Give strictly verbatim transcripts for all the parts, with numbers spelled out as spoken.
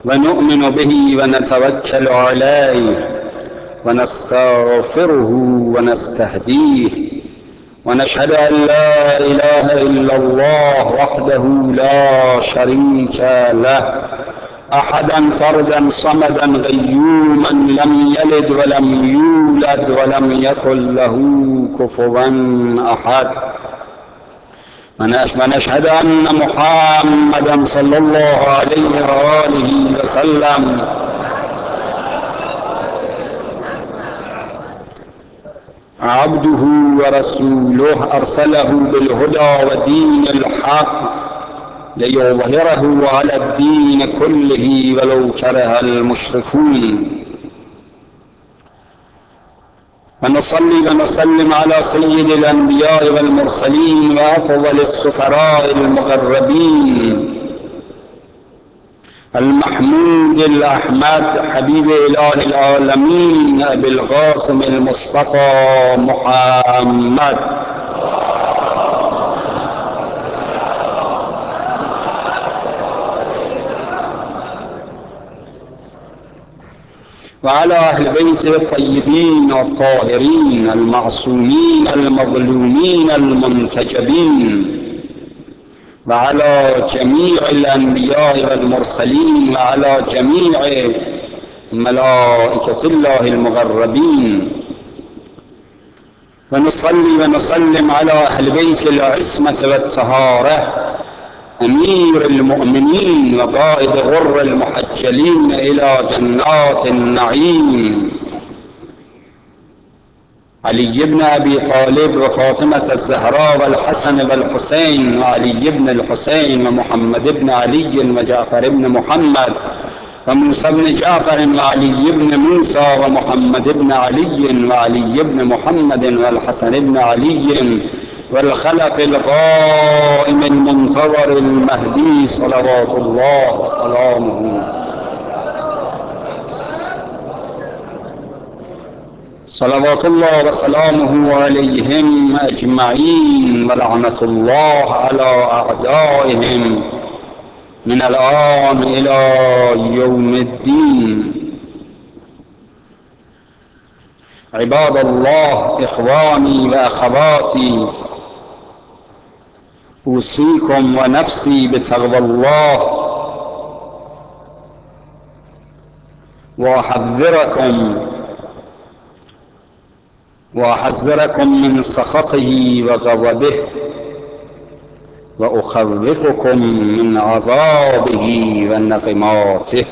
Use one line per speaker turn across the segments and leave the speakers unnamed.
ونؤمن به ونتوكل عليه ونستغفره ونستهديه، ونشهد أن لا إله إلا الله وحده لا شريك له، أحدا فردا صمدا غيوما لم يلد ولم يولد ولم يكن له كفوا أحد، ونشهد أن محمدا صلى الله عليه وآله وسلم عبده ورسوله أرسله بالهدى ودين الحق ليظهره على الدين كله ولو كره المشركون. ونصلي ونسلم على سيد الأنبياء والمرسلين وأفضل السفراء المقربين المحمود الأحمد حبيب إله العالمين أبي القاسم المصطفى محمد وعلى أهل بيته الطيبين الطاهرين المعصومين المظلومين المنتجبين، وعلى جميع الأنبياء والمرسلين، وعلى جميع ملائكة الله المقربين. ونصلي ونسلم على أهل بيت العصمة والطهارة، أمير المؤمنين وقائد غر المحجلين إلى جنات النعيم، علي بن أبي طالب وفاطمة الزهراء والحسن والحسين وعلي بن الحسين ومحمد بن علي وجعفر بن محمد وموسى بن جعفر وعلي بن موسى ومحمد بن علي وعلي بن محمد والحسن بن علي والخلف القائم المنتظر المهدي صلوات الله وسلامه صلوات الله وسلامه عليهم أجمعين، ولعنة الله على أعدائهم من الآن إلى يوم الدين. عباد الله، إخواني وأخواتي، أوصيكم ونفسي بتقوى الله، وأحذركم وأحذركم من سخطه وغضبه، وأخوفكم من عذابه ونقماته،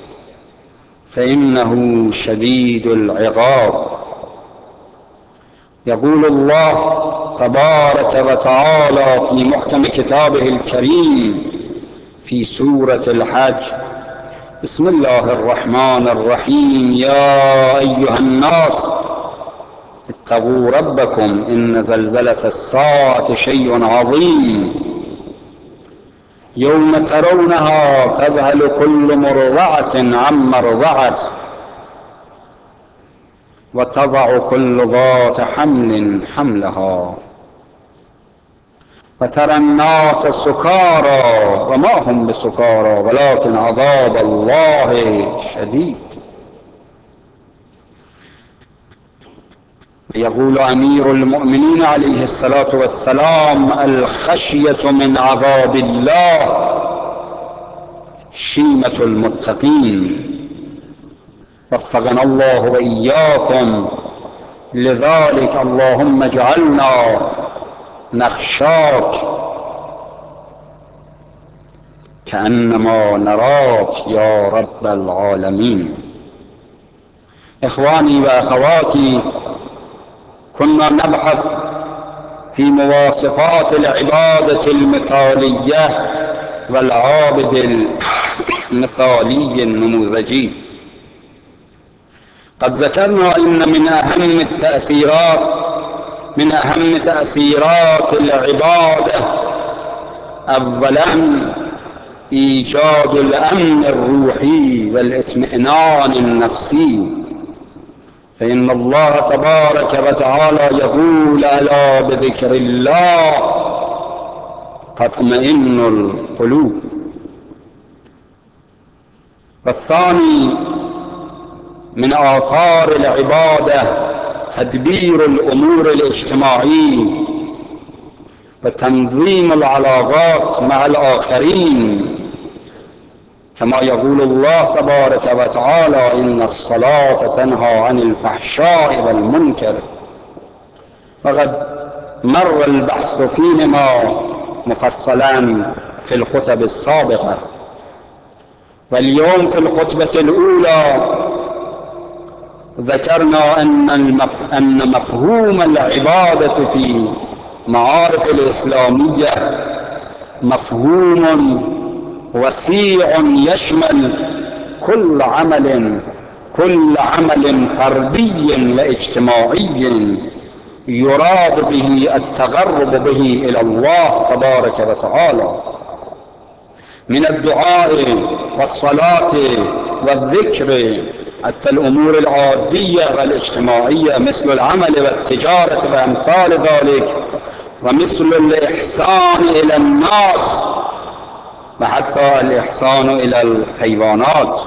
فإنه شديد العقاب. يقول الله تبارك وتعالى في محكم كتابه الكريم في سورة الحج: بسم الله الرحمن الرحيم. يا أيها الناس اتقوا ربكم إن زلزلة الساعة شيء عظيم، يوم ترونها تذهل كل مرضعة عما ارضعت وتضع كل ذات حمل حملها وترى الناس سكارى وما هم بسكارى ولكن عذاب الله شديد. يقول أمير المؤمنين عليه الصلاة والسلام: الخشية من عذاب الله شيمة المتقين. وفقنا الله وإياكم لذلك. اللهم اجعلنا نخشاك كأنما نراك يا رب العالمين. إخواني وأخواتي، كنا نبحث في مواصفات العبادة المثالية والعابد المثالي النموذجي. قد ذكرنا إن من أهم التأثيرات من أهم تأثيرات العبادة أولا إيجاد الأمن الروحي والاطمئنان النفسي، فإن الله تبارك وتعالى يقول: ألا بذكر الله تطمئن القلوب. والثاني من آثار العبادة تدبير الأمور الاجتماعية وتنظيم العلاقات مع الآخرين، كما يقول الله تبارك وتعالى: إن الصلاة تنهى عن الفحشاء والمنكر. وقد مر البحث فيهما مفصلا في الخطب السابقة، واليوم في الخطبة الأولى ذكرنا أن, المف... أن مفهوم العبادة في معارف الإسلامية مفهوم وسيع يشمل كل عمل كل عمل فردي واجتماعي يراد به التقرب به إلى الله تبارك وتعالى، من الدعاء والصلاة والذكر حتى الأمور العادية والاجتماعية مثل العمل والتجارة وأمثال ذلك، ومثل الإحسان إلى الناس وحتى الإحسان إلى الحيوانات.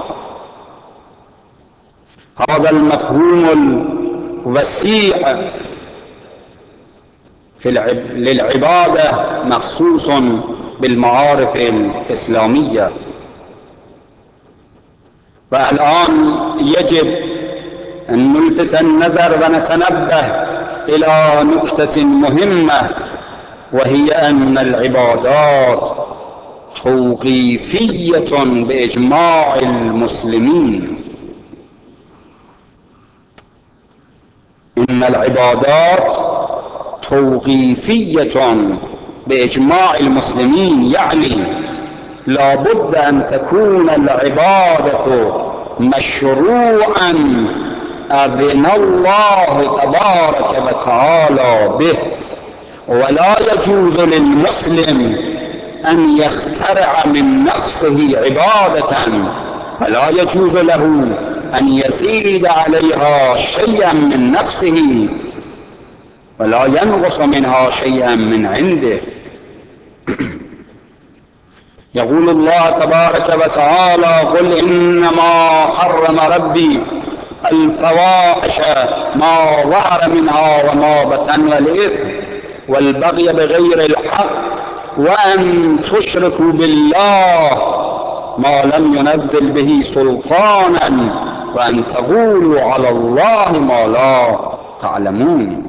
هذا المفهوم الوسيع في العب... للعبادة مخصوص بالمعارف الإسلامية. والآن يجب أن نلفت النظر ونتنبه إلى نقطة مهمة، وهي أن العبادات توقيفية بإجماع المسلمين. إن العبادات توقيفية بإجماع المسلمين، يعني لا بد أن تكون العبادة مشروعا أذن الله تبارك وتعالى به، ولا يجوز للمسلم أن يخترع من نفسه عبادة، فلا يجوز له أن يزيد عليها شيئا من نفسه ولا ينقص منها شيئا من عنده. يقول الله تبارك وتعالى: قل إنما حرم ربي الفواحش ما ظهر منها وما بطن والإثم والبغي بغير الحق وأن تشركوا بالله ما لم ينزل به سلطانا وأن تقولوا على الله ما لا تعلمون.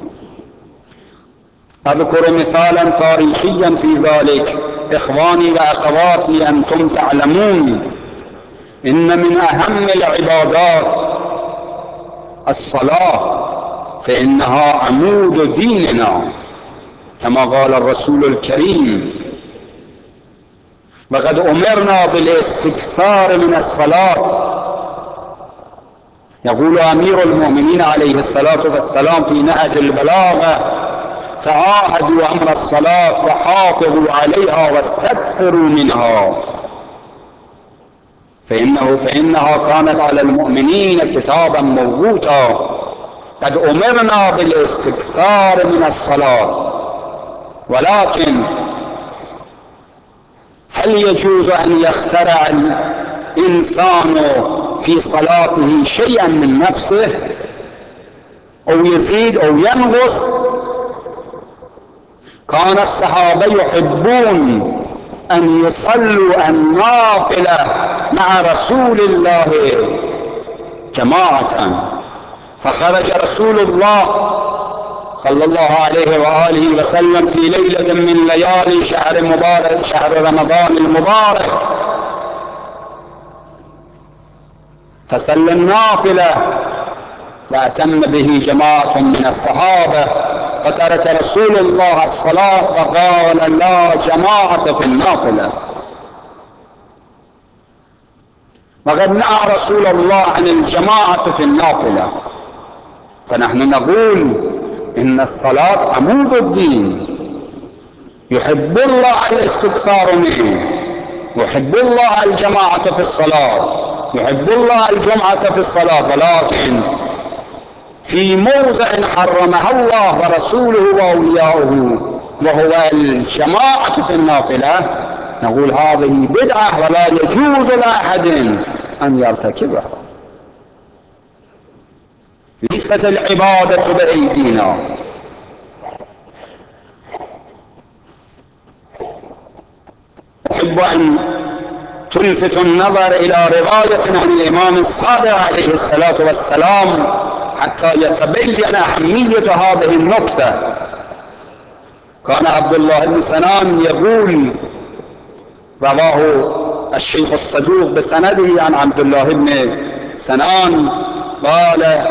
أذكر مثالا تاريخيا في ذلك. إخواني وأخواتي، أنتم تعلمون إن من أهم العبادات الصلاة، فإنها عمود ديننا كما قال الرسول الكريم. وقد أمرنا بالاستكثار من الصلاة. يقول أمير المؤمنين عليه الصلاة والسلام في نهج البلاغة: تعاهدوا أمر الصلاة وحافظوا عليها واستكثروا منها، فإنه فإنها كانت على المؤمنين كتابا موقوتا. قد أمرنا بالاستكثار من الصلاة، ولكن هل يجوز أن يخترع الإنسان في صلاته شيئا من نفسه أو يزيد أو ينقص؟ كان الصحابة يحبون أن يصلوا النافلة مع رسول الله جماعة، فخرج رسول الله صلى الله عليه وآله وسلم في ليلة من ليالي شهر مبارك شهر رمضان المبارك فصلى النافلة، فأتم به جماعة من الصحابة، فترك رسول الله الصلاة فقال: لا جماعة في النافلة. وقد نهى رسول الله عن الجماعة في النافلة، فنحن نقول إن الصلاة عمود الدين، يحب الله الاستكثار منه، يحب الله الجماعة في الصلاة، يحب الله الجمعة في الصلاة، ولكن في موضع حرمها الله ورسوله وأولياؤه وهو الجماعة في النافلة، نقول هذه بدعة ولا يجوز لأحد أن يرتكبها. ليست العبادة بأيدينا. أحب أن تلفت النظر إلى رواية عن الإمام الصادق عليه الصلاة والسلام حتى يتبين أهمية هذه النقطة. كان عبد الله بن سنان يقول، رواه الشيخ الصدوق بسنده عن عبد الله بن سنان قال: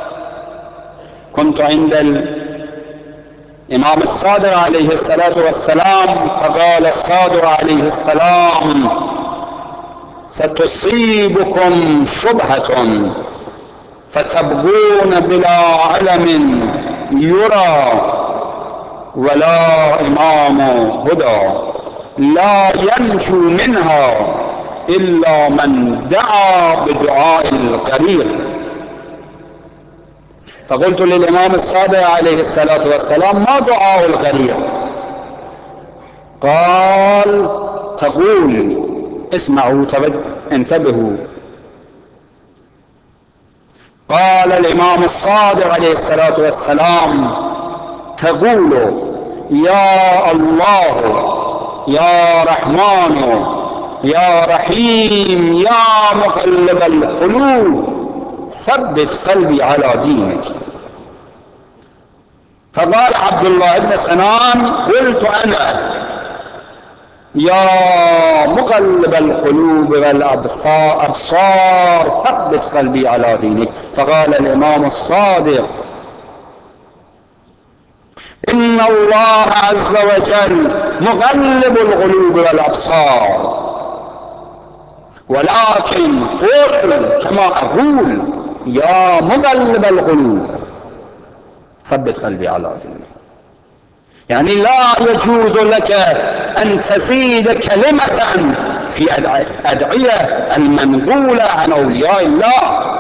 كنت عند الإمام الصادق عليه الصلاة والسلام فقال الصادق عليه السلام: ستصيبكم شبهة فتبغون بلا علم يرى ولا إمام هدى لا ينجو منها إلا من دعا بدعاء القرير. فقلت للإمام الصادق عليه الصلاة والسلام: ما دعاء القرير؟ قال: تقول، اسمعوا انتبهوا، قال الإمام الصادق عليه الصلاة والسلام: تقول: يا الله يا رحمن يا رحيم يا مقلب القلوب ثبت قلبي على دينك. فقال عبد الله بن سنان: قلت أنا: يا مقلب القلوب والأبصار ثبت قلبي على دينك. فقال الإمام الصادق: إن الله عز وجل مقلب القلوب والأبصار، ولكن قل كما أقول: يا مقلب القلوب ثبت قلبي على دينك. يعني لا يجوز لك أن تزيد كلمة في أدعية المنقولة عن أولياء الله.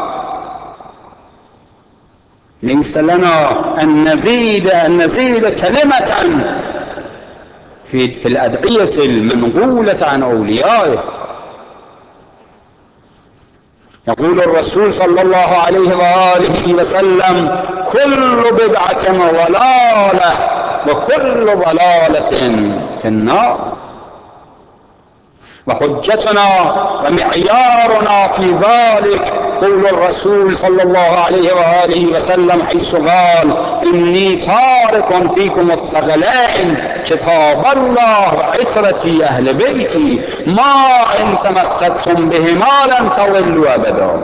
ليس لنا أن نزيد أن نزيد كلمة في في الأدعية المنقولة عن أوليائه. يقول الرسول صلى الله عليه وآله وسلم: كل بدعة ضلالة وكل ضلالة في النار. وحجتنا ومعيارنا في ذلك قول الرسول صلى الله عليه وآله وسلم حيث قال: إني تارك فيكم الثقلين كتاب الله وعترتي أهل بيتي ما إن تمسكتم بهما لن تضلوا أبدا.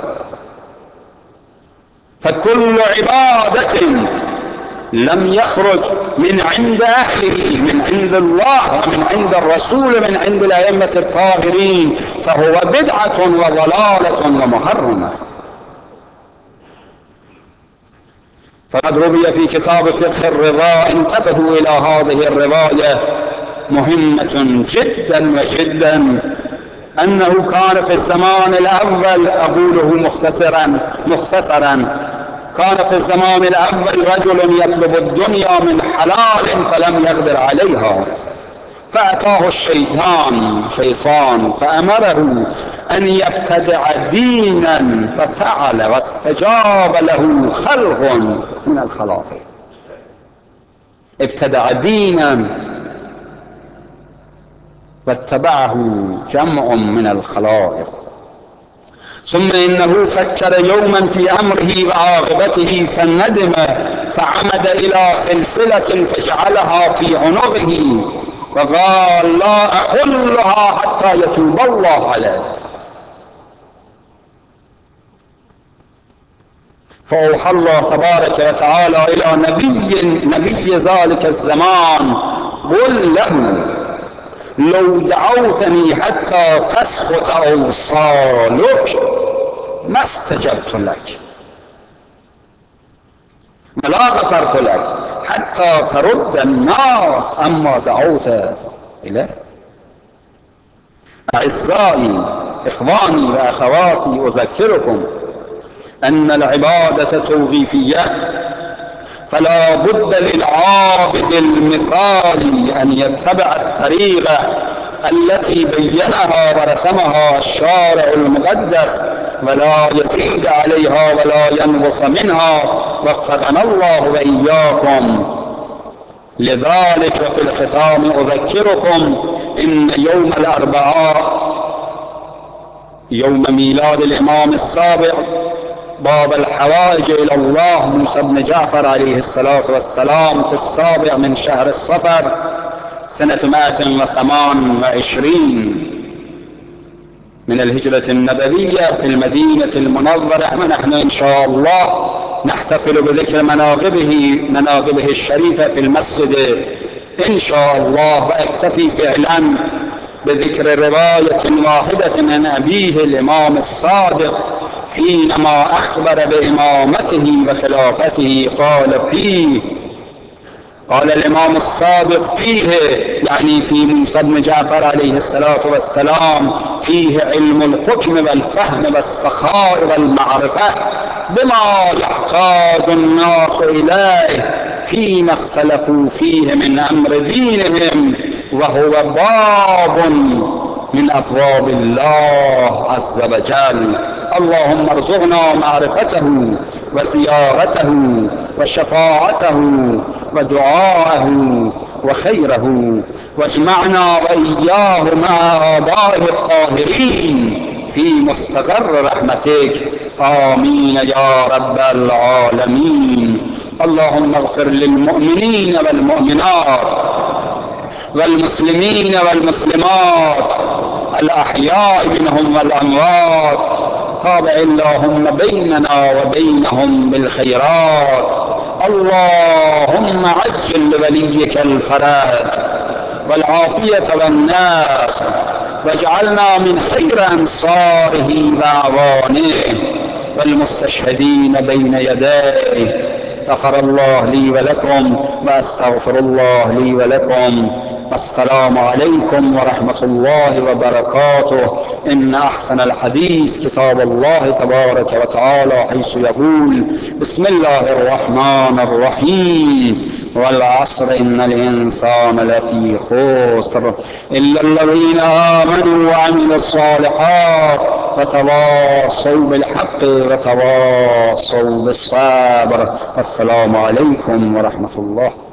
فكل عبادة لم يخرج من عند أهله من عند الله ومن عند الرسول من عند الأئمة الطاهرين فهو بدعة وضلالة ومحرمة. فقد روي في كتاب فقه الرضا، انتبهوا إلى هذه الرواية مهمة جدا وجدا، أنه كان في الزمان الأول، أقوله مختصرا مختصرا كان في الزمان الأول رجل يطلب الدنيا من حلال فلم يقدر عليها، فأتاه الشيطان شيطان فأمره أن يبتدع دينا ففعل، واستجاب له خلق من الخلائق. ابتدع دينا واتبعه جمع من الخلائق. ثم إنه فكر يوما في أمره وعاقبته فندم فعمد إلى سلسلة فجعلها في عنقه وقال: لا أحلها حتى يتوب الله عليه. فأوحى الله تبارك وتعالى إلى نبي نبي ذلك الزمان: قل له لو دعوتني حتى تسقط أوصالك ما استجبت لك ولا غفرت لك حتى ترد الناس أما دعوت إليه. أعزائي إخواني وأخواتي، أذكركم أن العبادة توقيفية، فلا بد للعابد المثالي أن يتبع الطريقة التي بينها ورسمها الشارع المقدس ولا يزيد عليها ولا ينقص منها، وفقنا الله وإياكم لذلك. وفي الختام أذكركم إن يوم الأربعاء يوم ميلاد الإمام السابع باب الحوائج إلى الله موسى بن جعفر عليه الصلاة والسلام في السابع من شهر الصفر سنة مائة وثمان وعشرين من الهجرة النبوية في المدينة المنورة، ونحن إن شاء الله نحتفل بذكر مناقبه مناقبه الشريفة في المسجد إن شاء الله. وأكتفي فعلا بذكر رواية واحدة من أبيه الإمام الصادق حينما أخبر بإمامته وخلافته قال فيه قال الإمام الصادق فيه، يعني في موسى بن جعفر عليه الصلاة والسلام، فيه علم الحكم والفهم والسخاء والمعرفة بما يحتاج الناس إليه فيما اختلفوا فيه من أمر دينهم، وهو باب من أبواب الله عز وجل. اللهم ارزقنا معرفته وزيارته وشفاعته ودعاءه وخيره، واجمعنا وإياه مع آبائه الطاهرين في مستقر رحمتك، آمين يا رب العالمين. اللهم اغفر للمؤمنين والمؤمنات والمسلمين والمسلمات الأحياء منهم والأموات، تابع اللهم بيننا وبينهم بالخيرات. اللهم عجل لوليك الفرج والعافية والناس، واجعلنا من خير أنصاره وأعوانه والمستشهدين بين يديه. غفر الله لي ولكم وأستغفر الله لي ولكم. السلام عليكم ورحمة الله وبركاته. إن أحسن الحديث كتاب الله تبارك وتعالى، حيث يقول: بسم الله الرحمن الرحيم، والعصر إن الإنسان لفي خسر إلا الذين آمنوا وعملوا الصالحات وتواصوا بالحق وتواصوا بالصبر. السلام عليكم ورحمة الله.